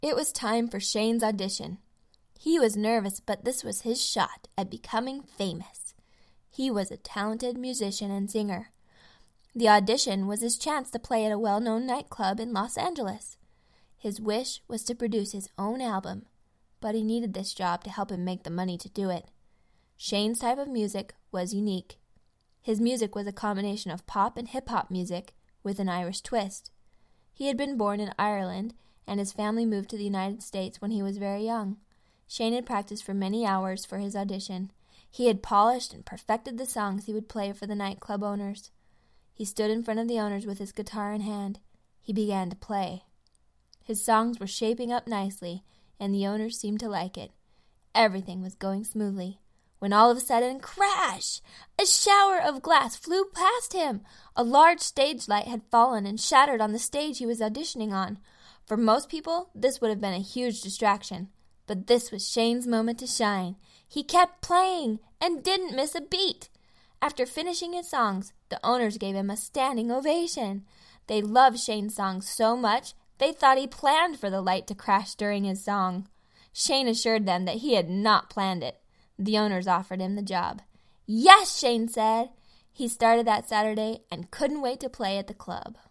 It was time for Shane's audition. He was nervous, but this was his shot at becoming famous. He was a talented musician and singer. The audition was his chance to play at a well-known nightclub in Los Angeles. His wish was to produce his own album, but he needed this job to help him make the money to do it. Shane's type of music was unique. His music was a combination of pop and hip-hop music with an Irish twist. He had been born in Ireland, and his family moved to the United States when he was very young. Shane had practiced for many hours for his audition. He had polished and perfected the songs he would play for the nightclub owners. He stood in front of the owners with his guitar in hand. He began to play. His songs were shaping up nicely, and the owners seemed to like it. Everything was going smoothly, when all of a sudden, crash! A shower of glass flew past him. A large stage light had fallen and shattered on the stage he was auditioning on. For most people, this would have been a huge distraction, but this was Shane's moment to shine. He kept playing and didn't miss a beat. After finishing his songs, the owners gave him a standing ovation. They loved Shane's songs so much, they thought he planned for the light to crash during his song. Shane assured them that he had not planned it. The owners offered him the job. Yes, Shane said. He started that Saturday and couldn't wait to play at the club.